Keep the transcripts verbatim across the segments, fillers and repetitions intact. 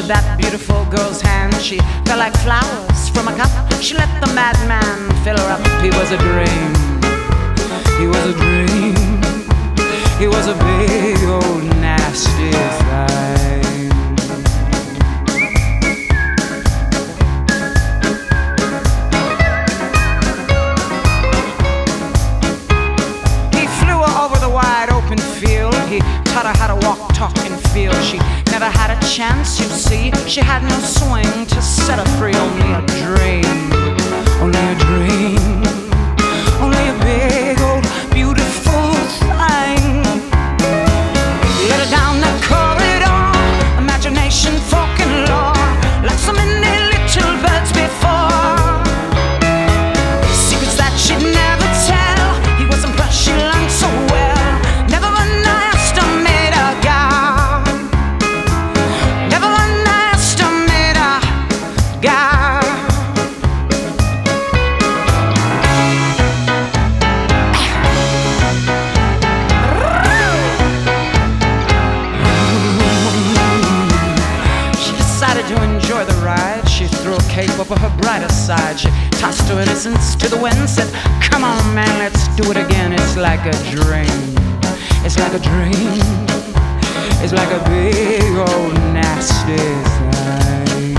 of that beautiful girl's hand. She fell like flowers from a cup. She let the madman fill her up. He was a dream. He was a dream. He was a big old nasty thing. He flew her over the wide open field. He taught her how to walk, talk, and feel. She never had a chance, you see. She had no swing to set her free. Only a dream, only a dream, only a big old beautiful thing. Let her down that corridor, imagination, folk and lore, like so many little birds before. Secrets that she'd never tell. He was impressed, she learned so well. Never underestimate a guy. Never underestimate a guy. She decided to enjoy the ride. She threw a cape over her brighter side. She tossed her innocence to the wind, said, "Come on, man, let's do it again." It's like a dream. It's like a dream. It's like a big old nasty thing.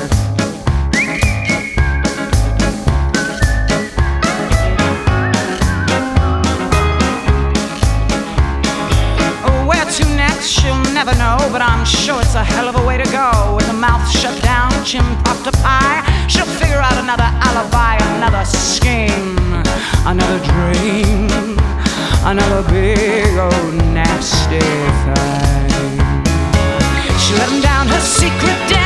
Oh, where to next, she'll never know, but I'm sure it's a hell of a way to go. With her mouth shut down, chin popped up high, she'll figure out another alibi, another scheme, another dream, another big old nasty thing. She let him down her secret den.